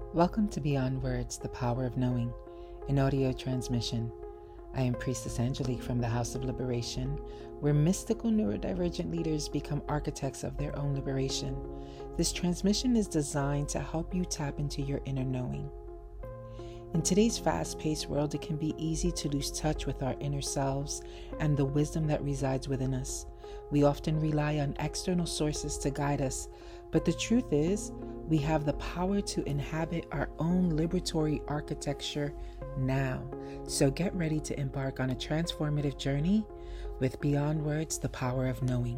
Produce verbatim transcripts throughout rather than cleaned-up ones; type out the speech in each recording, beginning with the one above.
Welcome to Beyond Words, the Power of Knowing, an audio transmission. I am Priestess Angelique from the House of Liberation, where mystical neurodivergent leaders become architects of their own liberation. This transmission is designed to help you tap into your inner knowing. In today's fast-paced world, it can be easy to lose touch with our inner selves and the wisdom that resides within us. We often rely on external sources to guide us, but the truth is, we have the power to inhabit our own liberatory architecture now. So get ready to embark on a transformative journey with Beyond Words, the Power of Knowing.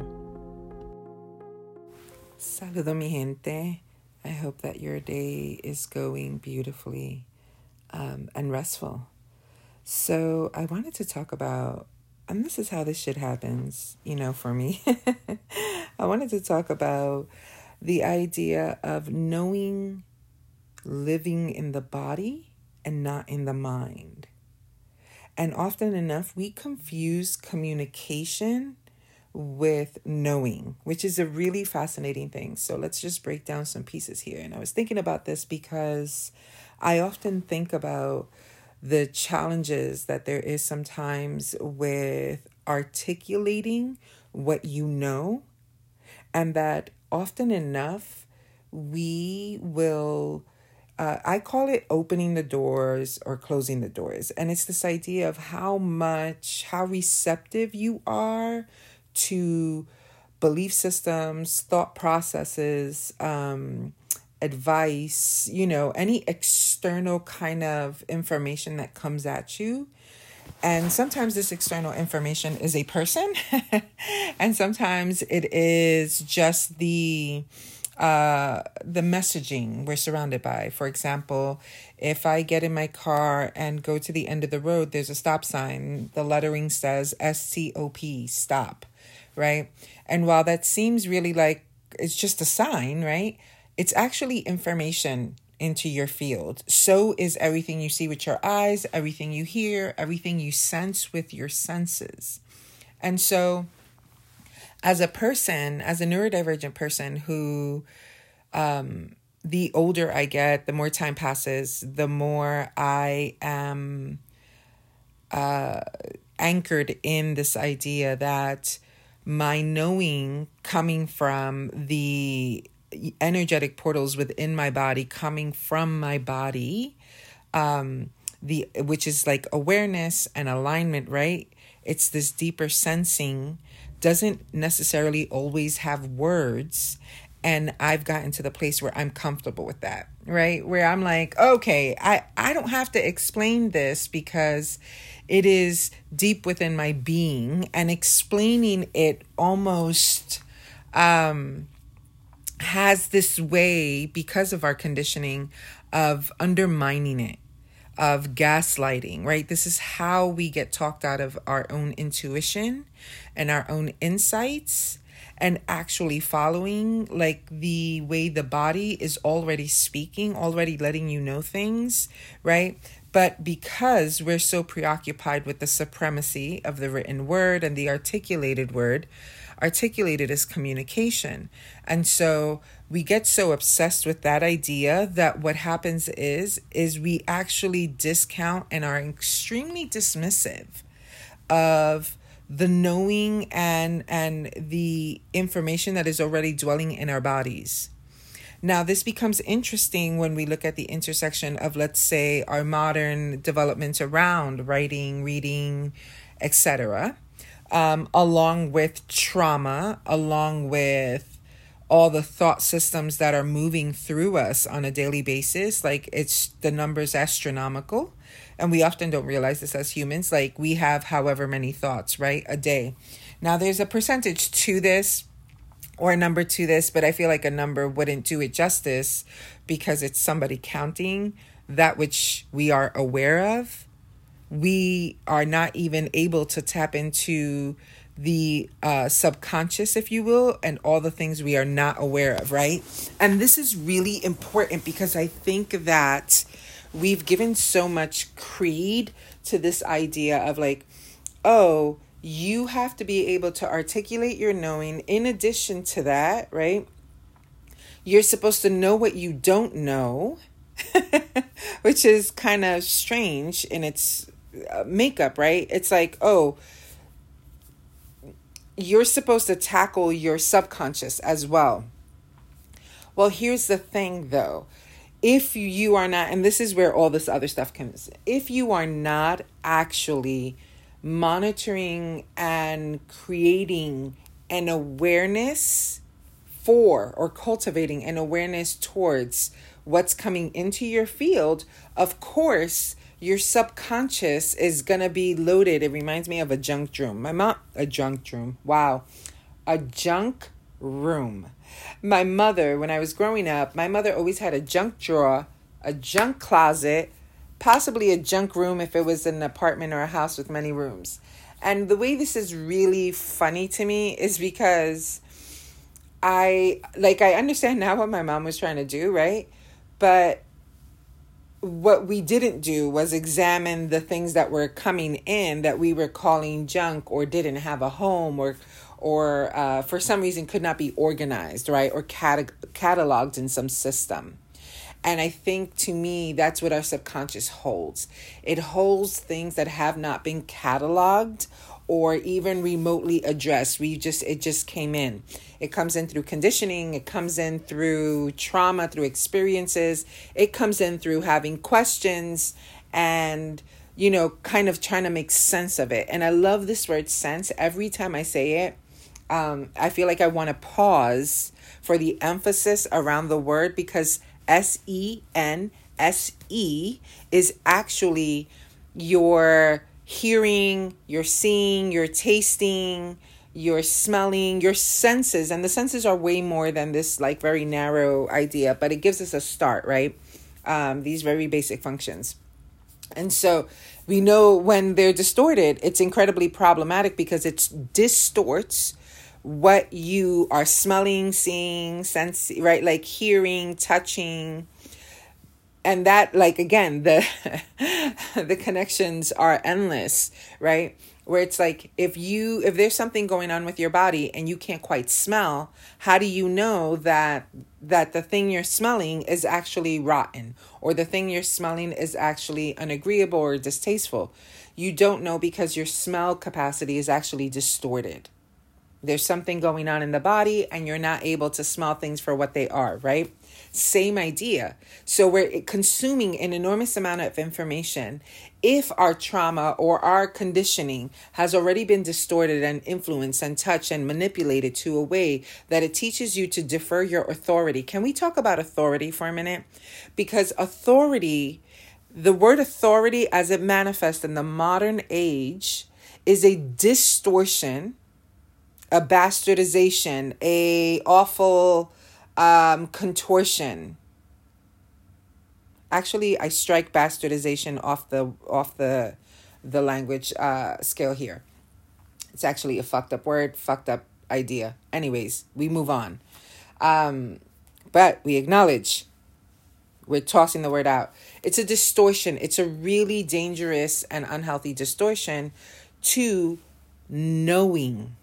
Saludo mi gente. I hope that your day is going beautifully um, and restful. So I wanted to talk about, and this is how this shit happens, you know, for me. I wanted to talk about the idea of knowing, living in the body and not in the mind. And often enough, we confuse communication with knowing, which is a really fascinating thing. So let's just break down some pieces here. And I was thinking about this because I often think about the challenges that there is sometimes with articulating what you know, and that often enough, we will, uh, I call it opening the doors or closing the doors. And it's this idea of how much, how receptive you are to belief systems, thought processes, um, advice, you know, any external kind of information that comes at you. And sometimes this external information is a person, and sometimes it is just the uh, the messaging we're surrounded by. For example, if I get in my car and go to the end of the road, there's a stop sign. The lettering says S T O P, stop, right? And while that seems really like it's just a sign, right? It's actually information into your field. So is everything you see with your eyes, everything you hear, everything you sense with your senses. And so as a person, as a neurodivergent person who, um, the older I get, the more time passes, the more I am uh, anchored in this idea that my knowing coming from the energetic portals within my body, coming from my body, um, the which is like awareness and alignment, right? It's this deeper sensing, doesn't necessarily always have words. And I've gotten to the place where I'm comfortable with that, right? Where I'm like, okay, I, I don't have to explain this because it is deep within my being, and explaining it almost, um, has this way, because of our conditioning, of undermining it, of gaslighting, right? This is how we get talked out of our own intuition and our own insights, and actually following like the way the body is already speaking, already letting you know things, right? But because we're so preoccupied with the supremacy of the written word and the articulated word, articulated as communication. And so we get so obsessed with that idea that what happens is, is we actually discount and are extremely dismissive of the knowing and, and the information that is already dwelling in our bodies. Now, this becomes interesting when we look at the intersection of, let's say, our modern developments around writing, reading, et cetera, Um, along with trauma, along with all the thought systems that are moving through us on a daily basis. Like, it's the numbers astronomical. And we often don't realize this as humans. Like, we have however many thoughts, right, a day. Now, there's a percentage to this or a number to this, but I feel like a number wouldn't do it justice because it's somebody counting that which we are aware of. We are not even able to tap into the uh, subconscious, if you will, and all the things we are not aware of, right? And this is really important because I think that we've given so much creed to this idea of like, oh, you have to be able to articulate your knowing. In addition to that, right? You're supposed to know what you don't know. which is kind of strange in its uh, makeup, right? It's like, oh, you're supposed to tackle your subconscious as well. Well, here's the thing though. If you are not, and this is where all this other stuff comes, if you are not actually monitoring and creating an awareness for, or cultivating an awareness towards what's coming into your field, of course, your subconscious is going to be loaded. It reminds me of a junk room. My mom, a junk room. Wow. A junk room. My mother, when I was growing up, my mother always had a junk drawer, a junk closet, possibly a junk room if it was an apartment or a house with many rooms. And the way this is really funny to me is because I, like, I understand now what my mom was trying to do, right? But what we didn't do was examine the things that were coming in that we were calling junk, or didn't have a home, or or uh, for some reason could not be organized, right? Or cat- cataloged in some system. And I think, to me, that's what our subconscious holds. It holds things that have not been cataloged or even remotely addressed. We just, it just came in. It comes in through conditioning. It comes in through trauma, through experiences. It comes in through having questions and, you know, kind of trying to make sense of it. And I love this word sense. Every time I say it, um, I feel like I want to pause for the emphasis around the word, because S E N S E is actually your hearing, your seeing, your tasting, your smelling, your senses. And the senses are way more than this like very narrow idea, but it gives us a start, right? Um, these very basic functions. And so we know when they're distorted, it's incredibly problematic because it distorts what you are smelling, seeing, sense, right? Like hearing, touching. And that, like, again, the the connections are endless, right? Where it's like, if you, if there's something going on with your body and you can't quite smell, how do you know that that the thing you're smelling is actually rotten, or the thing you're smelling is actually unagreeable or distasteful? You don't know, because your smell capacity is actually distorted. There's something going on in the body and you're not able to smell things for what they are, right? Same idea. So we're consuming an enormous amount of information. If our trauma or our conditioning has already been distorted and influenced and touched and manipulated to a way that it teaches you to defer your authority. Can we talk about authority for a minute? Because authority, the word authority as it manifests in the modern age, is a distortion, a bastardization, a awful um, contortion. Actually, I strike bastardization off the off the the language uh, scale here. It's actually a fucked up word, fucked up idea. Anyways, we move on. Um, but we acknowledge we're tossing the word out. It's a distortion. It's a really dangerous and unhealthy distortion to knowing.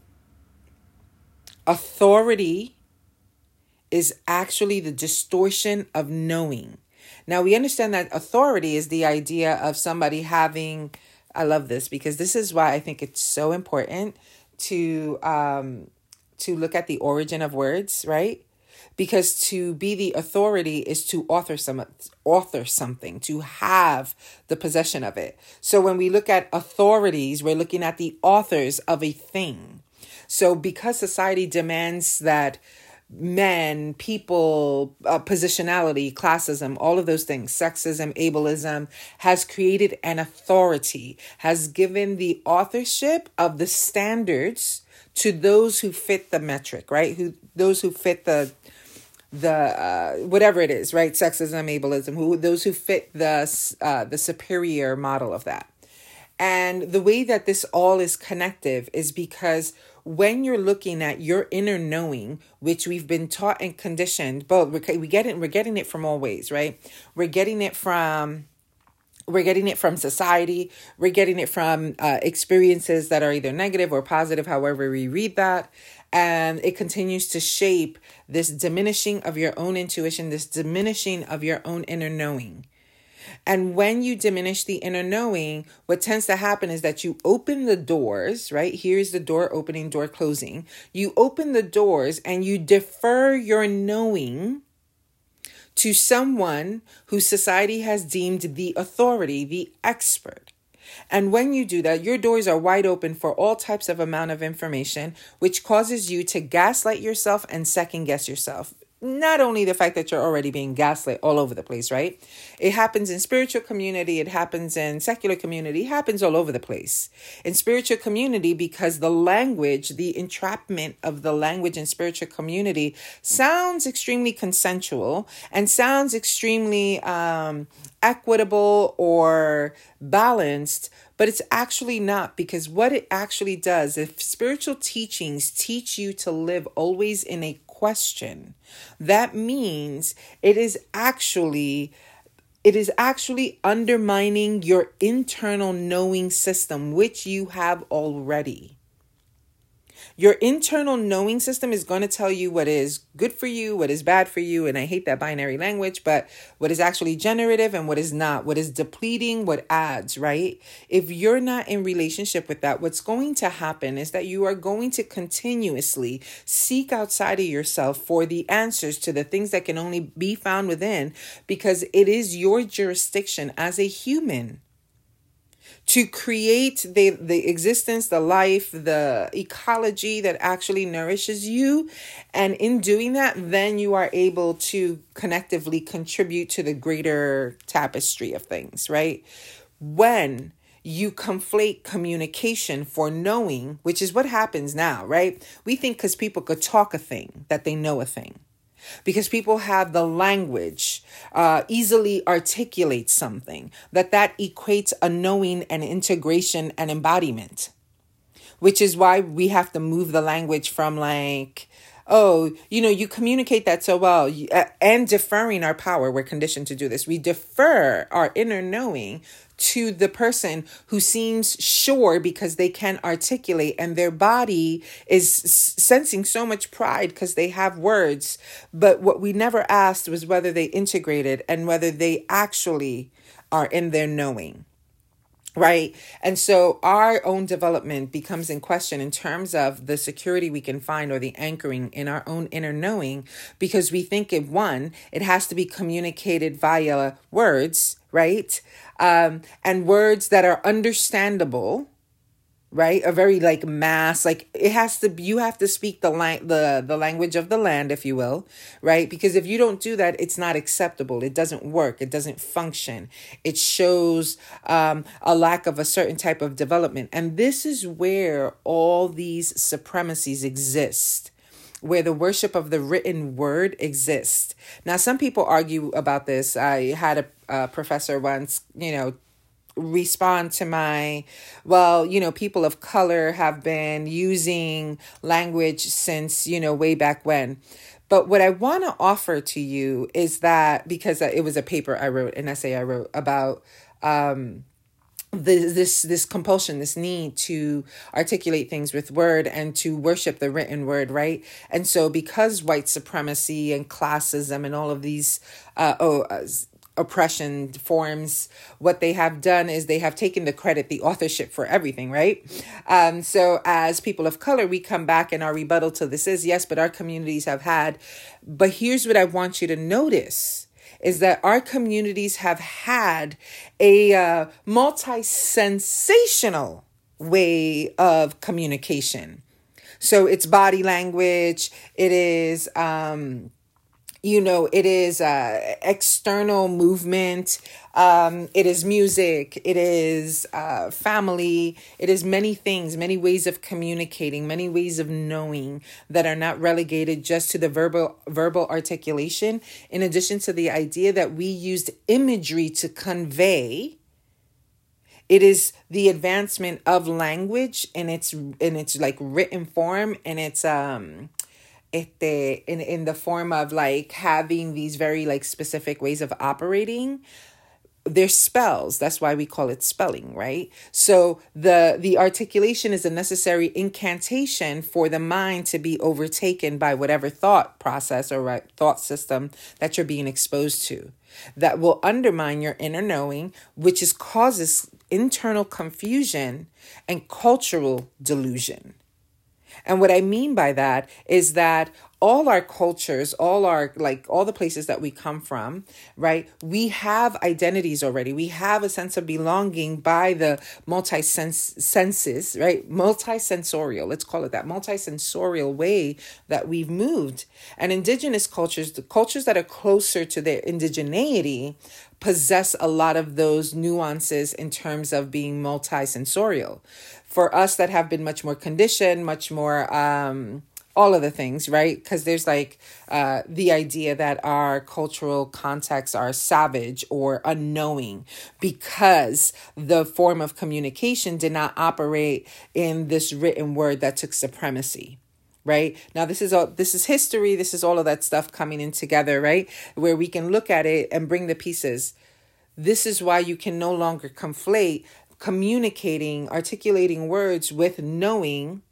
Authority is actually the distortion of knowing. Now, we understand that authority is the idea of somebody having, I love this because this is why I think it's so important to um, to look at the origin of words, right? Because to be the authority is to author some author something, to have the possession of it. So when we look at authorities, we're looking at the authors of a thing. So because society demands that men, people, uh, positionality, classism, all of those things, sexism, ableism, has created an authority, has given the authorship of the standards to those who fit the metric, right? Who those who fit the the uh, whatever it is, right? Sexism, ableism, who those who fit the uh, the superior model of that. And the way that this all is connective is because when you're looking at your inner knowing, which we've been taught and conditioned, both we get it, we're getting it from all ways, right? We're getting it from We're getting it from society. We're getting it from uh, experiences that are either negative or positive, however we read that. And it continues to shape this diminishing of your own intuition, this diminishing of your own inner knowing. And when you diminish the inner knowing, what tends to happen is that you open the doors, right? Here's the door opening, door closing. You open the doors and you defer your knowing to someone who society has deemed the authority, the expert. And when you do that, your doors are wide open for all types of amount of information, which causes you to gaslight yourself and second guess yourself. Not only the fact that you're already being gaslit all over the place, right? It happens in spiritual community. It happens in secular community. It happens all over the place. In spiritual community, because the language, the entrapment of the language in spiritual community sounds extremely consensual and sounds extremely um, equitable or balanced, but it's actually not, because what it actually does, if spiritual teachings teach you to live always in a question, that means it is actually it is actually undermining your internal knowing system, which you have already. Your internal knowing system is going to tell you what is good for you, what is bad for you. And I hate that binary language, but what is actually generative and what is not, what is depleting, what adds, right? If you're not in relationship with that, what's going to happen is that you are going to continuously seek outside of yourself for the answers to the things that can only be found within, because it is your jurisdiction as a human to create the, the existence, the life, the ecology that actually nourishes you. And in doing that, then you are able to connectively contribute to the greater tapestry of things, right? When you conflate communication for knowing, which is what happens now, right? We think because people could talk a thing, that they know a thing. Because people have the language, uh, easily articulate something, that that equates a knowing and integration and embodiment, which is why we have to move the language from like, oh, you know, you communicate that so well, you, uh, and deferring our power. We're conditioned to do this. We defer our inner knowing to the person who seems sure because they can articulate, and their body is sensing so much pride because they have words. But what we never asked was whether they integrated and whether they actually are in their knowing. Right. And so our own development becomes in question in terms of the security we can find or the anchoring in our own inner knowing, because we think it one, it has to be communicated via words, right? Um, and words that are understandable, right? A very like mass, like it has to be, you have to speak the lang- the the language of the land, if you will, right? Because if you don't do that, it's not acceptable. It doesn't work. It doesn't function. It shows um, a lack of a certain type of development. And this is where all these supremacies exist, where the worship of the written word exists. Now, some people argue about this. I had a, a professor once, you know, respond to my, well, you know, people of color have been using language since, you know, way back when. But what I want to offer to you is that, because it was a paper I wrote, an essay I wrote about um, this, this, this compulsion, this need to articulate things with word and to worship the written word, right? And so because white supremacy and classism and all of these, uh, oh, uh, oppression forms, what they have done is they have taken the credit, the authorship for everything, right? Um, so as people of color, we come back and our rebuttal to this is, yes, but our communities have had. But here's what I want you to notice is that our communities have had a uh, multi-sensational way of communication. So it's body language, it is... Um, You know, it is uh, external movement. Um, it is music. It is uh, family. It is many things, many ways of communicating, many ways of knowing that are not relegated just to the verbal verbal articulation. In addition to the idea that we used imagery to convey, it is the advancement of language in its in its like written form, and its um. Este, in, in the form of like having these very like specific ways of operating they're spells. That's why we call it spelling, right? So the the articulation is a necessary incantation for the mind to be overtaken by whatever thought process or right, thought system that you're being exposed to, that will undermine your inner knowing, which is causes internal confusion and cultural delusion. And what I mean by that is that all our cultures, all our, like all the places that we come from, right? We have identities already. We have a sense of belonging by the multi-senses, right? Multisensorial, let's call it that, multisensorial way that we've moved. And indigenous cultures, the cultures that are closer to their indigeneity, possess a lot of those nuances in terms of being multisensorial. For us that have been much more conditioned, much more, um, all of the things, right? Because there's like uh, the idea that our cultural contexts are savage or unknowing because the form of communication did not operate in this written word that took supremacy. Right now, this is all this is history. This is all of that stuff coming in together, right? Where we can look at it and bring the pieces. This is why you can no longer conflate communicating, articulating words with knowing.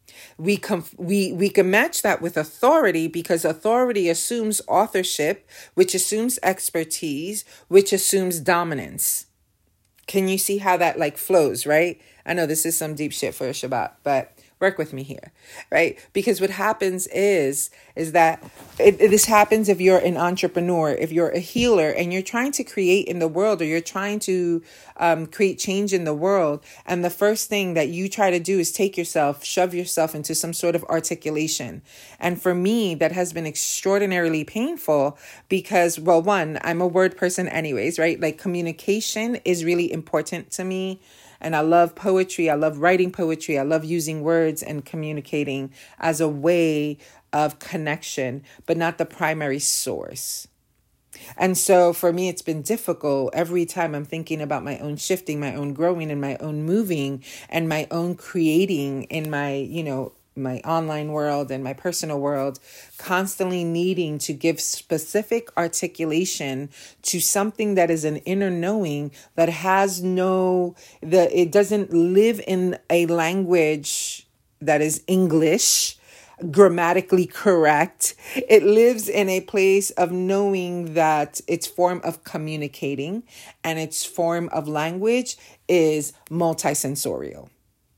We com- we we can match that with authority because authority assumes authorship, which assumes expertise, which assumes dominance. Can you see how that like flows, right? I know this is some deep shit for a Shabbat, but work with me here, right? Because what happens is, is that it, it, this happens if you're an entrepreneur, if you're a healer and you're trying to create in the world or you're trying to um, create change in the world. And the first thing that you try to do is take yourself, shove yourself into some sort of articulation. And for me, that has been extraordinarily painful because, well, one, I'm a word person anyways, right? Like communication is really important to me. And I love poetry. I love writing poetry. I love using words and communicating as a way of connection, but not the primary source. And so for me, it's been difficult every time I'm thinking about my own shifting, my own growing and my own moving and my own creating in my, you know, my online world and my personal world, constantly needing to give specific articulation to something that is an inner knowing that has no, the it doesn't live in a language that is English, grammatically correct. It lives in a place of knowing that its form of communicating and its form of language is multisensorial.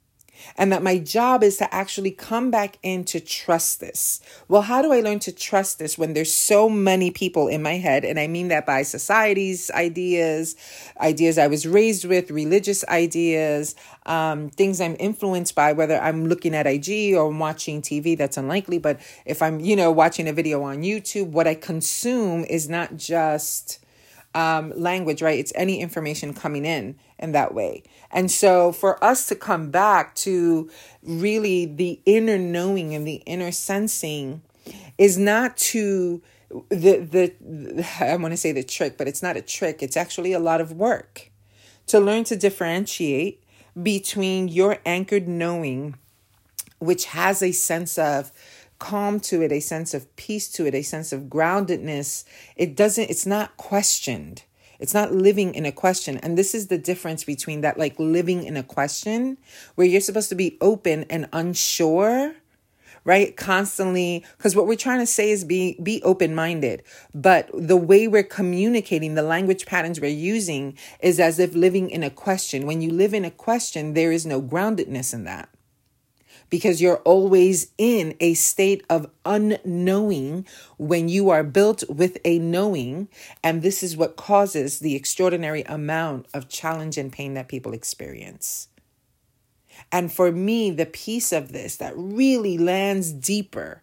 And that my job is to actually come back in to trust this. Well, how do I learn to trust this when there's so many people in my head? And I mean that by society's ideas, ideas I was raised with, religious ideas, um, things I'm influenced by, whether I'm looking at I G or watching T V, that's unlikely. But if I'm, you know, watching a video on YouTube, what I consume is not just Um, language, right? It's any information coming in in that way. And so for us to come back to really the inner knowing and the inner sensing is not to the, the, I want to say the trick, but it's not a trick. It's actually a lot of work to learn to differentiate between your anchored knowing, which has a sense of calm to it, a sense of peace to it, a sense of groundedness. It doesn't, it's not questioned. It's not living in a question. And this is the difference between that, like living in a question where you're supposed to be open and unsure, right? Constantly, because what we're trying to say is be, be open-minded. But the way we're communicating, the language patterns we're using is as if living in a question. When you live in a question, there is no groundedness in that. Because you're always in a state of unknowing when you are built with a knowing. And this is what causes the extraordinary amount of challenge and pain that people experience. And for me, the piece of this that really lands deeper,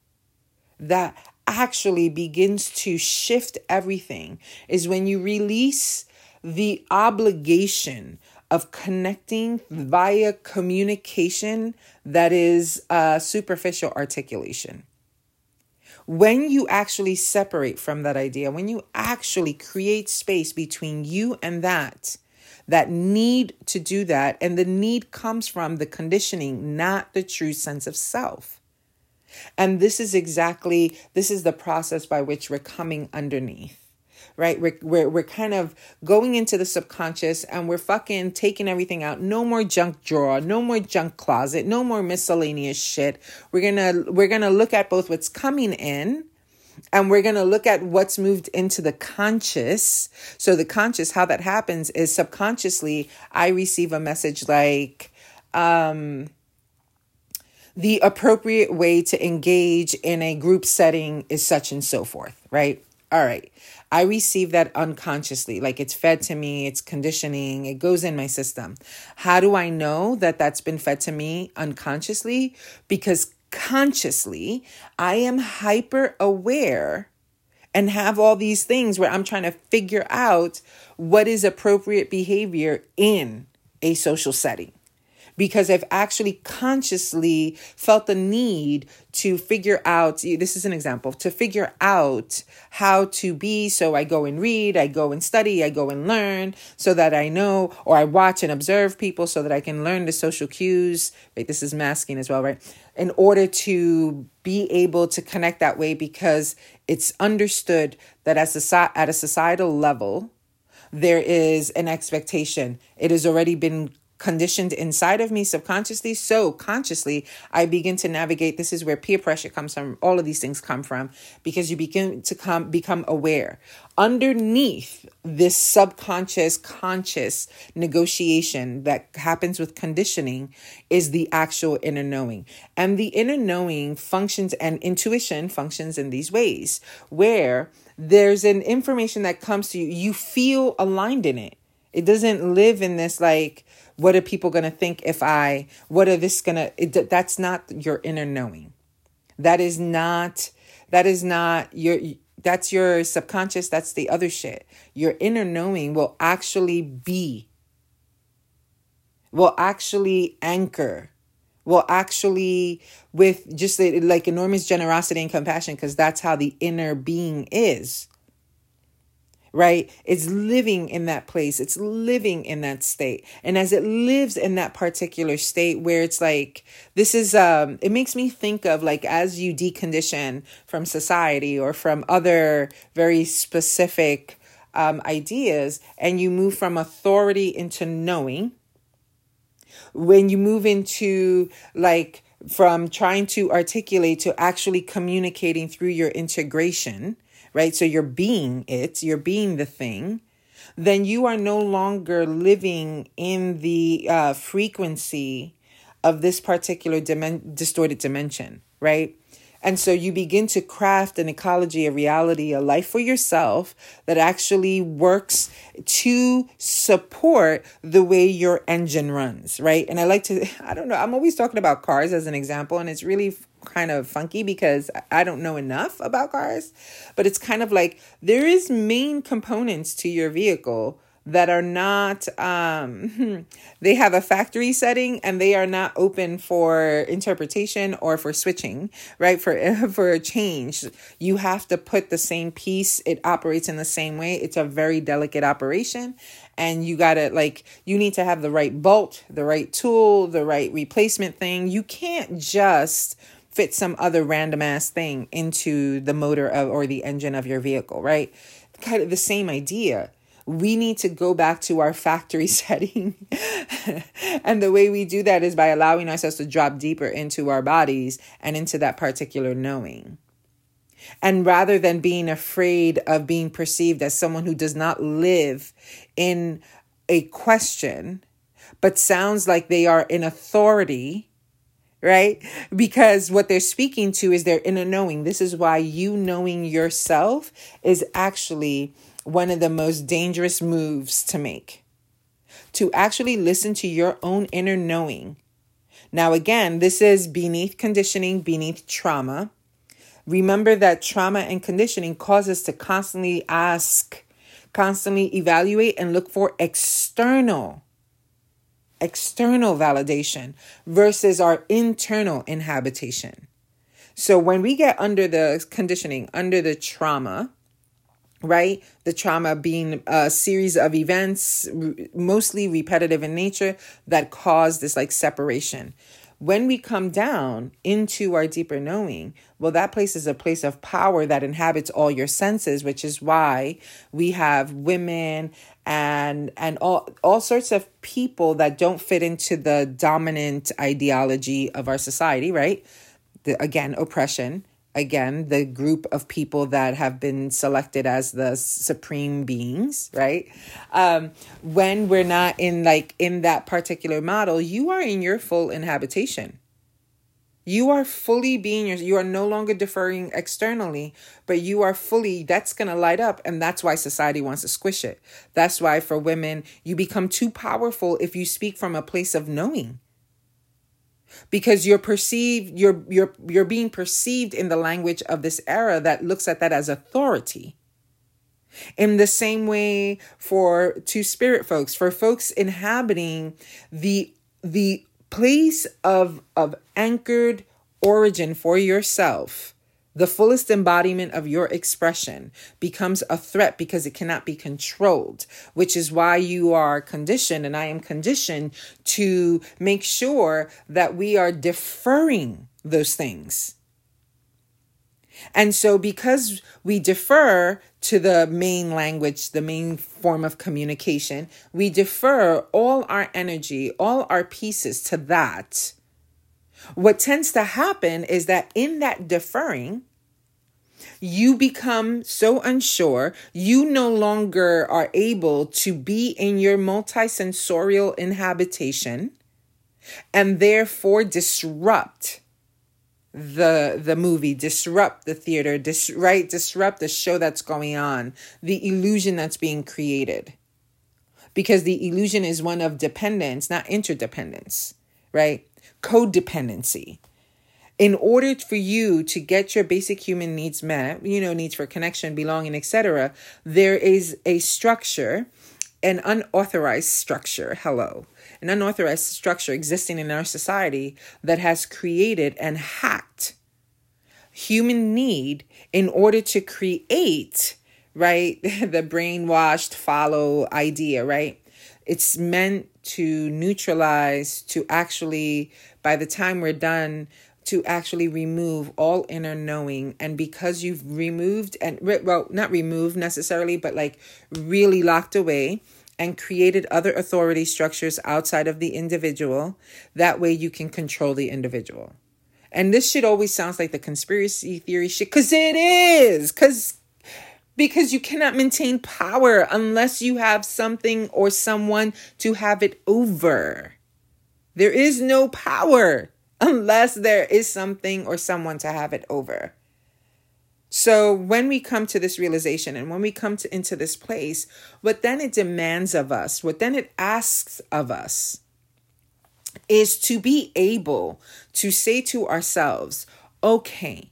that actually begins to shift everything, is when you release the obligation of connecting via communication that is uh, superficial articulation. When you actually separate from that idea, when you actually create space between you and that, that need to do that, and the need comes from the conditioning, not the true sense of self. And this is exactly, this is the process by which we're coming underneath. right? We're, we're, we're kind of going into the subconscious and we're fucking taking everything out. No more junk drawer, no more junk closet, no more miscellaneous shit. We're gonna, we're gonna look at both what's coming in and we're going to look at what's moved into the conscious. So the conscious, how that happens is subconsciously, I receive a message like, um, the appropriate way to engage in a group setting is such and so forth, right? All right. I receive that unconsciously, like it's fed to me, it's conditioning, it goes in my system. How do I know that that's been fed to me unconsciously? Because consciously, I am hyper aware and have all these things where I'm trying to figure out what is appropriate behavior in a social setting. Because I've actually consciously felt the need to figure out, this is an example, to figure out how to be. So I go and read, I go and study, I go and learn so that I know, or I watch and observe people so that I can learn the social cues. Right? This is masking as well, right? In order to be able to connect that way, because it's understood that as a, at a societal level, there is an expectation. It has already been conditioned inside of me subconsciously. So consciously, I begin to navigate. This is where peer pressure comes from. All of these things come from because you begin to come become aware. Underneath this subconscious, conscious negotiation that happens with conditioning is the actual inner knowing. And the inner knowing functions, and intuition functions in these ways, where there's an information that comes to you. You feel aligned in it. It doesn't live in this like, what are people going to think if I, what are this going to, that's not your inner knowing. That is not, that is not your, that's your subconscious. That's the other shit. Your inner knowing will actually be, will actually anchor, will actually with just like enormous generosity and compassion, because that's how the inner being is. Right? It's living in that place. It's living in that state. And as it lives in that particular state where it's like, this is, um, it makes me think of like, as you decondition from society or from other very specific um, ideas, and you move from authority into knowing, when you move into like, from trying to articulate to actually communicating through your integration, right? So you're being it, you're being the thing, then you are no longer living in the uh, frequency of this particular dimen- distorted dimension, right? And so you begin to craft an ecology, a reality, a life for yourself that actually works to support the way your engine runs, right? And I like to, I don't know, I'm always talking about cars as an example, and it's really kind of funky because I don't know enough about cars, but it's kind of like there is main components to your vehicle that are not, um, they have a factory setting and they are not open for interpretation or for switching, right? For, for a change, you have to put the same piece. It operates in the same way. It's a very delicate operation. And you got to like, you need to have the right bolt, the right tool, the right replacement thing. You can't just fit some other random ass thing into the motor of, or the engine of your vehicle, right? Kind of the same idea. We need to go back to our factory setting. And the way we do that is by allowing ourselves to drop deeper into our bodies and into that particular knowing. And rather than being afraid of being perceived as someone who does not live in a question, but sounds like they are in authority, right? Because what they're speaking to is their inner knowing. This is why you knowing yourself is actually one of the most dangerous moves to make. To actually listen to your own inner knowing. Now, again, this is beneath conditioning, beneath trauma. Remember that trauma and conditioning cause us to constantly ask, constantly evaluate and look for external external validation versus our internal inhabitation. So when we get under the conditioning, under the trauma, right? The trauma being a series of events, mostly repetitive in nature, that cause this like separation. When we come down into our deeper knowing, well, that place is a place of power that inhabits all your senses, which is why we have women and and all, all sorts of people that don't fit into the dominant ideology of our society, right? The, again, oppression. Again, the group of people that have been selected as the supreme beings, right? Um, when we're not in like in that particular model, you are in your full inhabitation. You are fully being your, you are no longer deferring externally, but you are fully, that's going to light up. And that's why society wants to squish it. That's why for women, you become too powerful if you speak from a place of knowing. Because you're perceived, you're you're you're being perceived in the language of this era that looks at that as authority. In the same way for to spirit folks, for folks inhabiting the the place of of anchored origin for yourself, the fullest embodiment of your expression becomes a threat because it cannot be controlled, which is why you are conditioned, and I am conditioned to make sure that we are deferring those things. And so because we defer to the main language, the main form of communication, we defer all our energy, all our pieces to that. What tends to happen is that in that deferring, you become so unsure, you no longer are able to be in your multisensorial inhabitation and therefore disrupt the the movie, disrupt the theater, dis, right? Disrupt the show that's going on, the illusion that's being created. Because the illusion is one of dependence, not interdependence, right? Codependency. In order for you to get your basic human needs met, you know, needs for connection, belonging, et cetera, there is a structure, an unauthorized structure, hello, an unauthorized structure existing in our society that has created and hacked human need in order to create, right, the brainwashed follow idea, right? It's meant to neutralize, to actually, by the time we're done, to actually remove all inner knowing. And because you've removed and, well, not removed necessarily, but like really locked away and created other authority structures outside of the individual, that way you can control the individual. And this shit always sounds like the conspiracy theory shit, because it is, because because you cannot maintain power unless you have something or someone to have it over. There is no power unless there is something or someone to have it over. So when we come to this realization and when we come to into this place, what then it demands of us, what then it asks of us is to be able to say to ourselves, okay,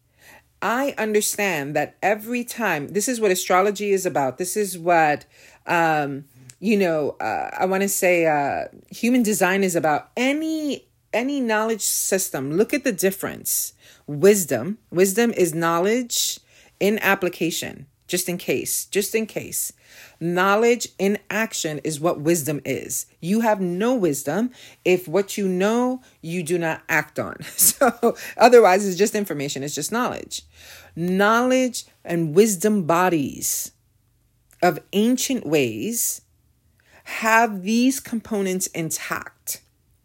I understand that every time, this is what astrology is about. This is what, um, you know, uh, I want to say uh, human design is about. Any Any knowledge system, look at the difference. Wisdom. Wisdom is knowledge in application, just in case, just in case. Knowledge in action is what wisdom is. You have no wisdom if what you know, you do not act on. So otherwise, it's just information. It's just knowledge. Knowledge and wisdom bodies of ancient ways have these components intact.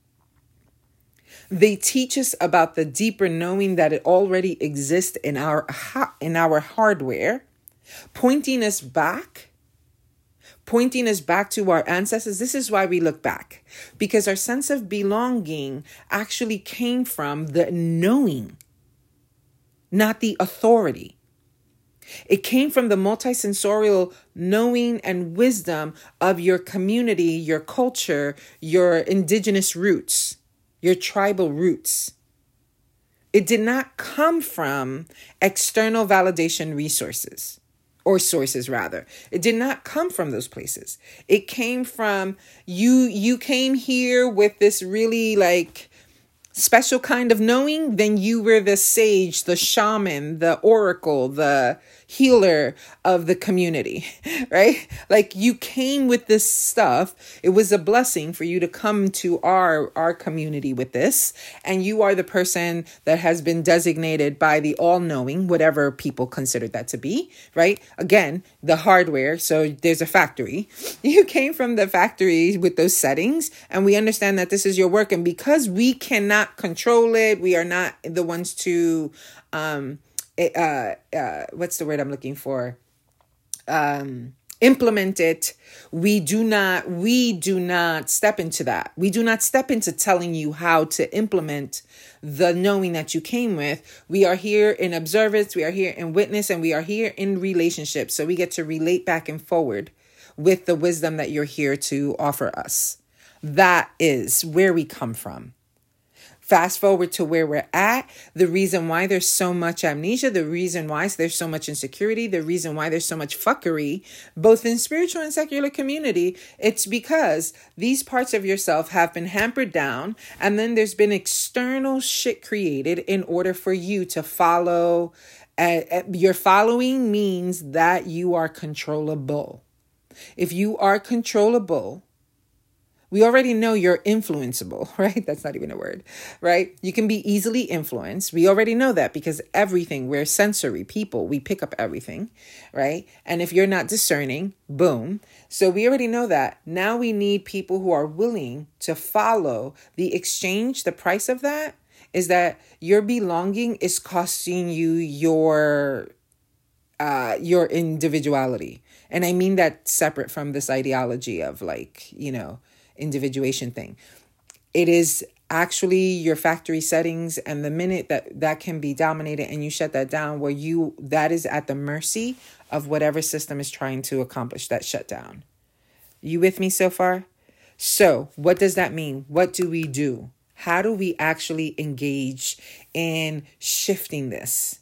They teach us about the deeper knowing that it already exists in our in our hardware, pointing us back, pointing us back to our ancestors. This is why we look back, because our sense of belonging actually came from the knowing, not the authority. It came from the multisensorial knowing and wisdom of your community, your culture, your indigenous roots, your tribal roots. It did not come from external validation resources or sources, rather. It did not come from those places. It came from you. You came here with this really like special kind of knowing. Then you were the sage, the shaman, the oracle, the, healer of the community, right? Like you came with this stuff. It was a blessing for you to come to our, our community with this. And you are the person that has been designated by the all-knowing, whatever people consider that to be, right? Again, the hardware. So there's a factory. You came from the factory with those settings, and we understand that this is your work. And because we cannot control it, we are not the ones to, um, uh, uh, what's the word I'm looking for? Um, implement it. We do not, we do not step into that. We do not step into telling you how to implement the knowing that you came with. We are here in observance. We are here in witness, and we are here in relationship. So we get to relate back and forward with the wisdom that you're here to offer us. That is where we come from. Fast forward to where we're at, the reason why there's so much amnesia, the reason why there's so much insecurity, the reason why there's so much fuckery, both in spiritual and secular community, it's because these parts of yourself have been hampered down, and then there's been external shit created in order for you to follow. Uh, your following means that you are controllable. If you are controllable, we already know you're influenceable, right? That's not even a word, right? You can be easily influenced. We already know that because everything, we're sensory people. We pick up everything, right? And if you're not discerning, boom. So we already know that. Now we need people who are willing to follow the exchange. The price of that is that your belonging is costing you your, uh, your individuality. And I mean that separate from this ideology of like, you know, individuation thing. It is actually your factory settings, and the minute that that can be dominated and you shut that down, where you that is at the mercy of whatever system is trying to accomplish that shutdown. You with me so far? So what does that mean? What do we do? How do we actually engage in shifting this?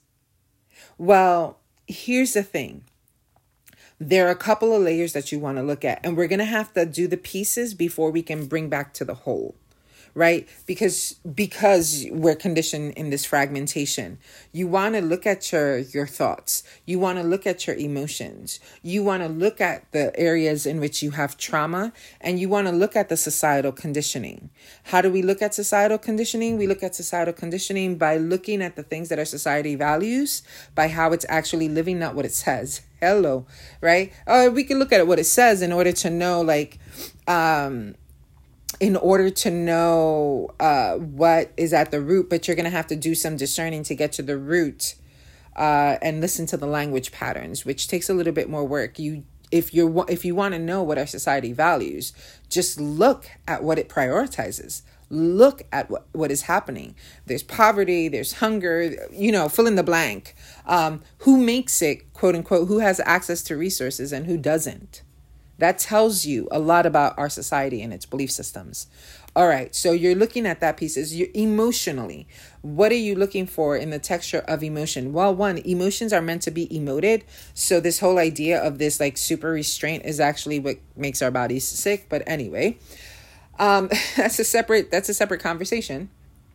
Well, here's the thing. There are a couple of layers that you want to look at, and we're going to have to do the pieces before we can bring back to the whole, right? Because, because we're conditioned in this fragmentation. You want to look at your, your thoughts. You want to look at your emotions. You want to look at the areas in which you have trauma, and you want to look at the societal conditioning. How do we look at societal conditioning? We look at societal conditioning by looking at the things that our society values, by how it's actually living, not what it says. Hello, right? Or we can look at what it says in order to know, like, um, in order to know uh, what is at the root, but you're going to have to do some discerning to get to the root uh, and listen to the language patterns, which takes a little bit more work. You, if you're, if you want to know what our society values, just look at what it prioritizes. Look at what, what is happening. There's poverty, there's hunger, you know, fill in the blank. Um, who makes it, quote unquote, who has access to resources and who doesn't? That tells you a lot about our society and its belief systems. All right, so you're looking at that piece. Is you emotionally, what are you looking for in the texture of emotion? Well, one, emotions are meant to be emoted. So this whole idea of this like super restraint is actually what makes our bodies sick. But anyway, um, that's a separate, that's a separate conversation.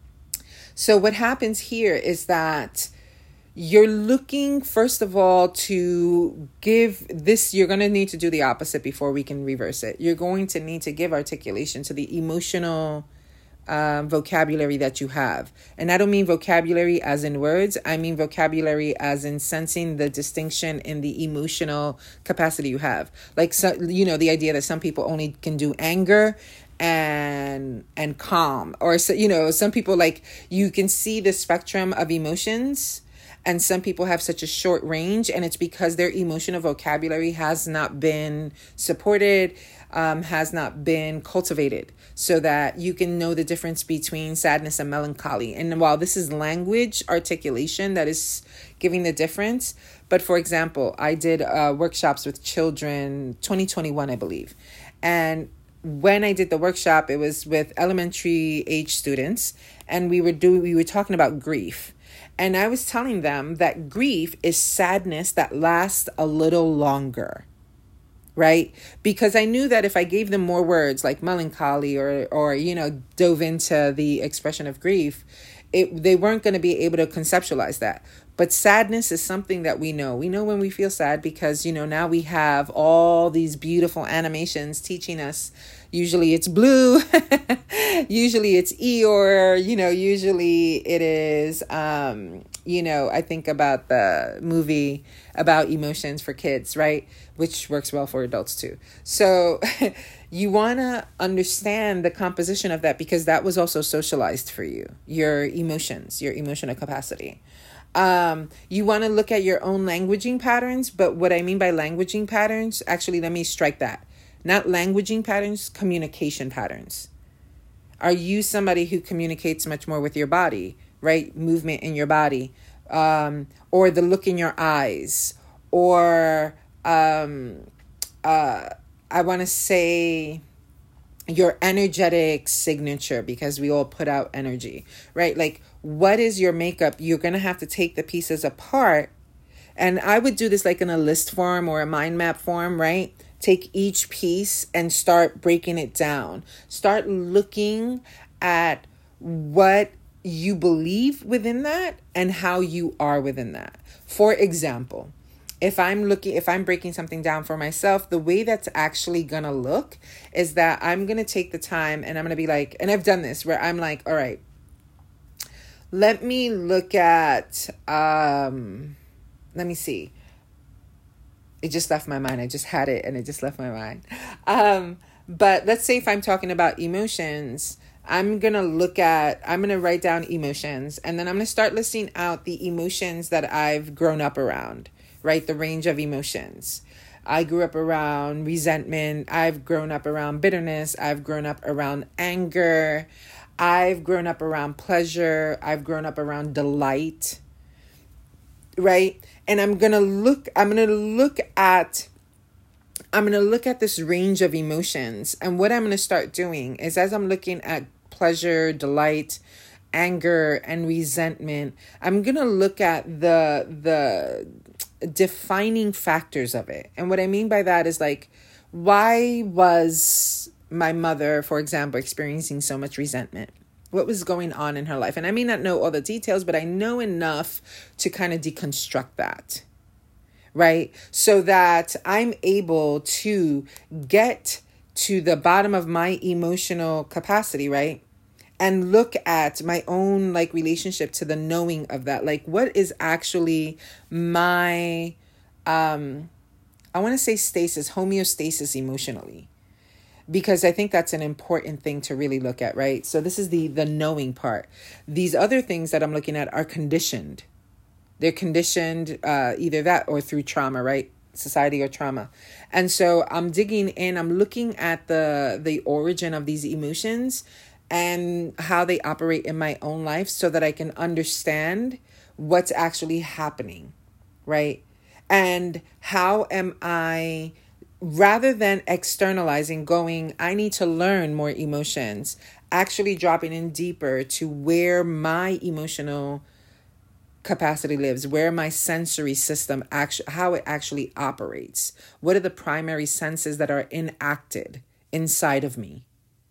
So what happens here is that you're looking, first of all, to give this, you're going to need to do the opposite before we can reverse it. You're going to need to give articulation to the emotional um, vocabulary that you have. And I don't mean vocabulary as in words. I mean vocabulary as in sensing the distinction in the emotional capacity you have. Like, so, you know, the idea that some people only can do anger and and calm. Or, so, you know, some people, like, you can see the spectrum of emotions. And some people have such a short range, and it's because their emotional vocabulary has not been supported, um, has not been cultivated, so that you can know the difference between sadness and melancholy. And while this is language articulation that is giving the difference, but for example, I did uh, workshops with children, twenty twenty-one, I believe. And when I did the workshop, it was with elementary age students, and we were doing, we were talking about grief. And I was telling them that grief is sadness that lasts a little longer, right? Because I knew that if I gave them more words like melancholy or, or, you know, dove into the expression of grief, it they weren't going to be able to conceptualize that. But sadness is something that we know. We know when we feel sad because, you know, now we have all these beautiful animations teaching us. Usually it's blue. Usually it's Eeyore. You know, usually it is, um, you know, I think about the movie about emotions for kids, right? Which works well for adults too. So you want to understand the composition of that because that was also socialized for you, your emotions, your emotional capacity. Um, you want to look at your own languaging patterns, but what I mean by languaging patterns, actually, let me strike that. Not languaging patterns, communication patterns. Are you somebody who communicates much more with your body, right? Movement in your body, um, or the look in your eyes, or um, uh, I want to say your energetic signature, because we all put out energy, right? Like, what is your makeup? You're going to have to take the pieces apart. And I would do this like in a list form or a mind map form, right? Take each piece and start breaking it down. Start looking at what you believe within that and how you are within that. For example, if I'm looking, if I'm breaking something down for myself, the way that's actually going to look is that I'm going to take the time and I'm going to be like, and I've done this where I'm like, all right, let me look at, um, let me see. It just left my mind. I just had it and it just left my mind. Um, but let's say if I'm talking about emotions, I'm going to look at, I'm going to write down emotions, and then I'm going to start listing out the emotions that I've grown up around, right? The range of emotions. I grew up around resentment. I've grown up around bitterness. I've grown up around anger. I've grown up around pleasure. I've grown up around delight, right? And I'm going to look, I'm going to look at, I'm going to look at this range of emotions. And what I'm going to start doing is, as I'm looking at pleasure, delight, anger, and resentment, I'm going to look at the, the defining factors of it. And what I mean by that is like, why was my mother, for example, experiencing so much resentment? What was going on in her life? And I may not know all the details, but I know enough to kind of deconstruct that, right? So that I'm able to get to the bottom of my emotional capacity, right? And look at my own like relationship to the knowing of that. Like, what is actually my, um, I want to say stasis, homeostasis emotionally. Because I think that's an important thing to really look at, right? So this is the the knowing part. These other things that I'm looking at are conditioned. They're conditioned uh, either that or through trauma, right? Society or trauma. And so I'm digging in. I'm looking at the the origin of these emotions and how they operate in my own life so that I can understand what's actually happening, right? And how am I, rather than externalizing, going, I need to learn more emotions, actually dropping in deeper to where my emotional capacity lives, where my sensory system, actually, how it actually operates. What are the primary senses that are enacted inside of me?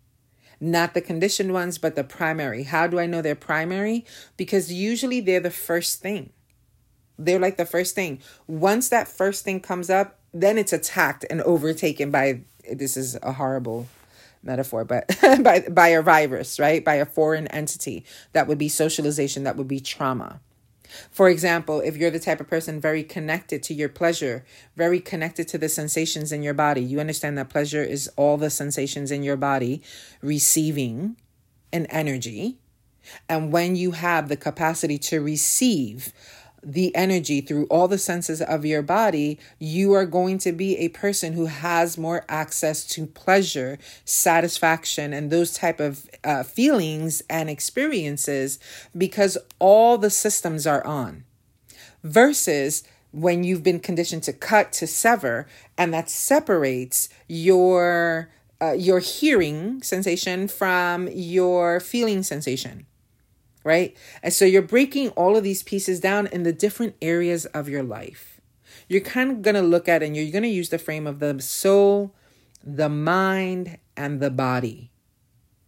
Not the conditioned ones, but the primary. How do I know they're primary? Because usually they're the first thing. They're like the first thing. Once that first thing comes up, then it's attacked and overtaken by, this is a horrible metaphor, but by, by a virus, right? By a foreign entity. That would be socialization. That would be trauma. For example, if you're the type of person very connected to your pleasure, very connected to the sensations in your body, you understand that pleasure is all the sensations in your body receiving an energy. And when you have the capacity to receive the energy through all the senses of your body, you are going to be a person who has more access to pleasure, satisfaction, and those type of uh, feelings and experiences because all the systems are on. Versus when you've been conditioned to cut, to sever, and that separates your uh, your hearing sensation from your feeling sensation. Right? And so you're breaking all of these pieces down in the different areas of your life. You're kind of going to look at it and you're going to use the frame of the soul, the mind, and the body.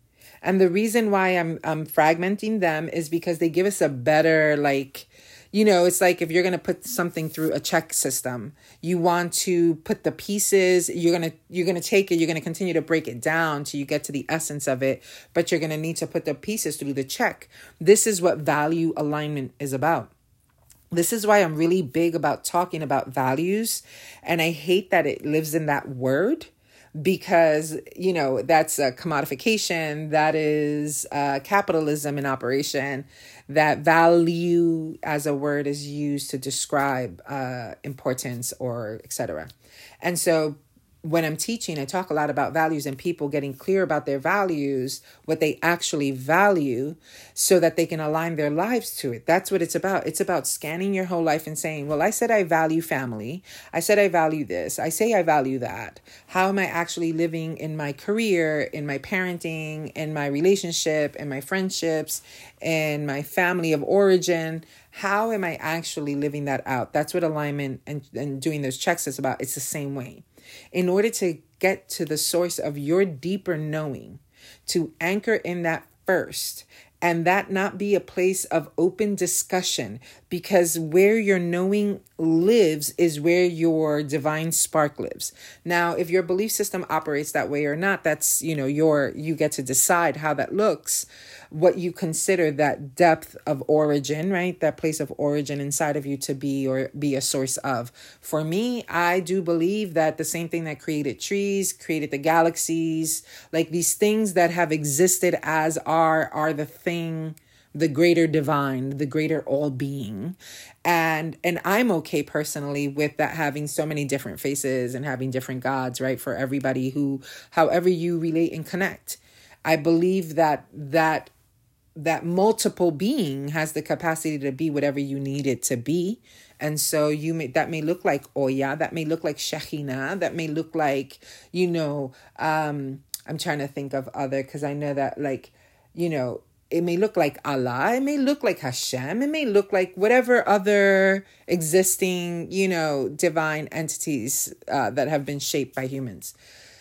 And the reason why I'm, I'm fragmenting them is because they give us a better, like, you know, it's like if you're going to put something through a check system, you want to put the pieces, you're going to, you're going to take it, you're going to continue to break it down till you get to the essence of it, but you're going to need to put the pieces through the check. This is what value alignment is about. This is why I'm really big about talking about values. And I hate that it lives in that word, because, you know, that's a commodification, that is uh, capitalism in operation, that value as a word is used to describe uh, importance or et cetera. And so when I'm teaching, I talk a lot about values and people getting clear about their values, what they actually value, so that they can align their lives to it. That's what it's about. It's about scanning your whole life and saying, well, I said I value family. I said I value this. I say I value that. How am I actually living in my career, in my parenting, in my relationship, in my friendships, in my family of origin? How am I actually living that out? That's what alignment and, and doing those checks is about. It's the same way. In order to get to the source of your deeper knowing, to anchor in that first, and that not be a place of open discussion, because where your knowing lives is where your divine spark lives. Now, if your belief system operates that way or not, that's, you know, your, you get to decide how that looks, what you consider that depth of origin, right? That place of origin inside of you to be or be a source of. For me, I do believe that the same thing that created trees, created the galaxies, like these things that have existed as are, are the thing, the greater divine, the greater all being. And, and I'm okay personally with that having so many different faces and having different gods, right? For everybody who, however you relate and connect. I believe that, that, that multiple being has the capacity to be whatever you need it to be. And so you may, that may look like Oya, that may look like Shekhinah, that may look like, you know, um, I'm trying to think of other, because I know that, like, you know, it may look like Allah, it may look like Hashem, it may look like whatever other existing, you know, divine entities uh, that have been shaped by humans.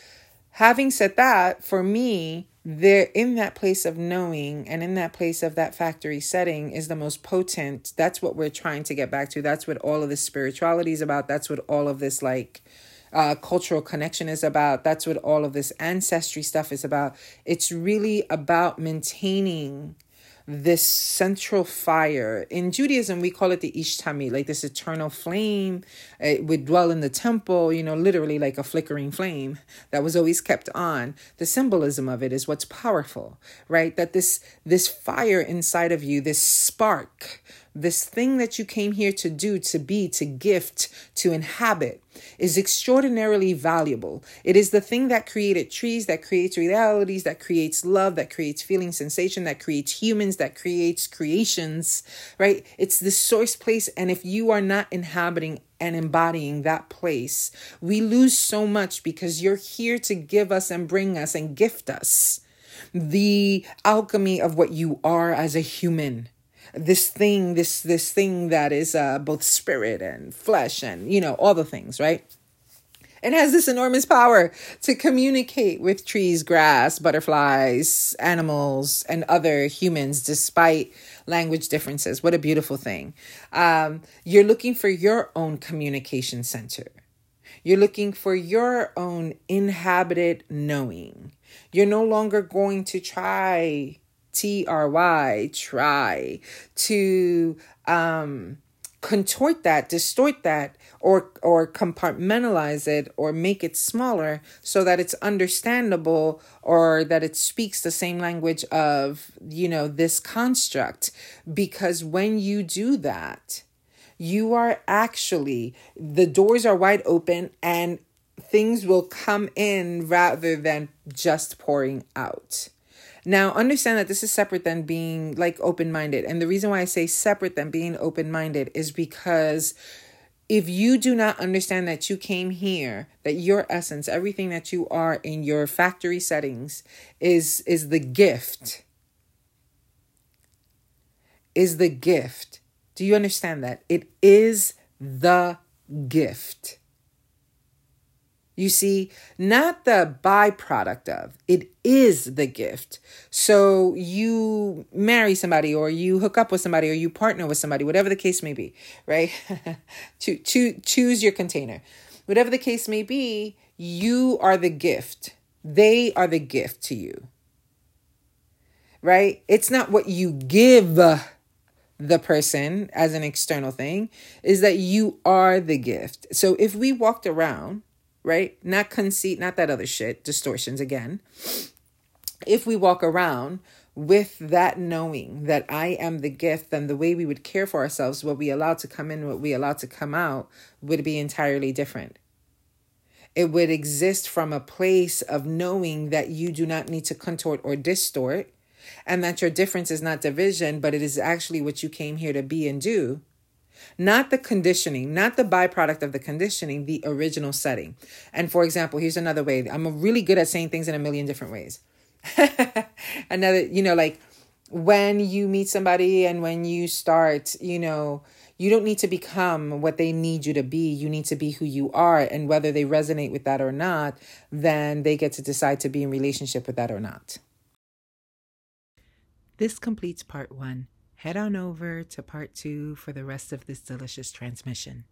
Having said that, for me, they're in that place of knowing and in that place of that factory setting is the most potent. That's what we're trying to get back to. That's what all of this spirituality is about. That's what all of this like uh, cultural connection is about. That's what all of this ancestry stuff is about. It's really about maintaining this central fire. In Judaism, we call it the Ishtami, like this eternal flame. It would dwell in the temple, you know, literally like a flickering flame that was always kept on. The symbolism of it is what's powerful, right? That this, this fire inside of you, this spark, this thing that you came here to do, to be, to gift, to inhabit, is extraordinarily valuable. It is the thing that created trees, that creates realities, that creates love, that creates feeling, sensation, that creates humans, that creates creations, right? It's the source place. And if you are not inhabiting and embodying that place, we lose so much, because you're here to give us and bring us and gift us the alchemy of what you are as a human. This thing, this this thing that is uh, both spirit and flesh and, you know, all the things, right? It has this enormous power to communicate with trees, grass, butterflies, animals, and other humans, despite language differences. What a beautiful thing. Um, you're looking for your own communication center. You're looking for your own inhabited knowing. You're no longer going to try... T R Y, try to um, contort that, distort that, or or compartmentalize it, or make it smaller so that it's understandable, or that it speaks the same language of, you know, this construct. Because when you do that, you are actually, the doors are wide open and things will come in rather than just pouring out. Now, understand that this is separate than being like open-minded. And the reason why I say separate than being open-minded is because if you do not understand that you came here, that your essence, everything that you are in your factory settings is, is the gift, is the gift. Do you understand that? It is the gift. You see, not the byproduct of, it is the gift. So you marry somebody, or you hook up with somebody, or you partner with somebody, whatever the case may be, right? to, to choose your container. Whatever the case may be, you are the gift. They are the gift to you, right? It's not what you give the person as an external thing, is that you are the gift. So if we walked around, right? Not conceit, not that other shit, distortions again. If we walk around with that knowing that I am the gift, then the way we would care for ourselves, what we allow to come in, what we allow to come out, would be entirely different. It would exist from a place of knowing that you do not need to contort or distort, and that your difference is not division, but it is actually what you came here to be and do. Not the conditioning, not the byproduct of the conditioning, the original setting. And for example, here's another way. I'm really good at saying things in a million different ways. Another, you know, like when you meet somebody and when you start, you know, you don't need to become what they need you to be. You need to be who you are. And whether they resonate with that or not, then they get to decide to be in relationship with that or not. This completes part one. Head on over to part two for the rest of this delicious transmission.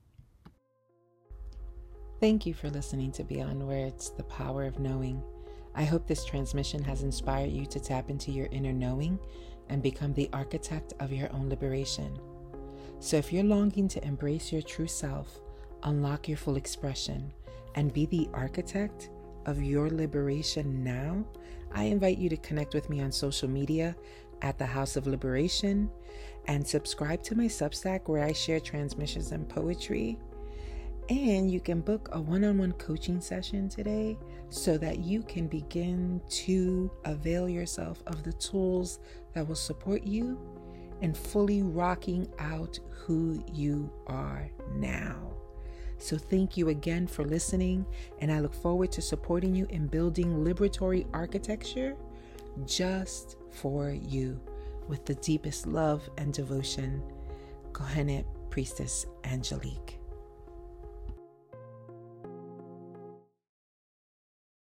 Thank you for listening to Beyond Words, The Power of Knowing. I hope this transmission has inspired you to tap into your inner knowing and become the architect of your own liberation. So if you're longing to embrace your true self, unlock your full expression, and be the architect of your liberation now, I invite you to connect with me on social media at the House of Liberation, and subscribe to my Substack where I share transmissions and poetry. And you can book a one-on-one coaching session today so that you can begin to avail yourself of the tools that will support you in fully rocking out who you are now. So thank you again for listening, and I look forward to supporting you in building liberatory architecture just for you, with the deepest love and devotion. Kohenet Priestess Angelique.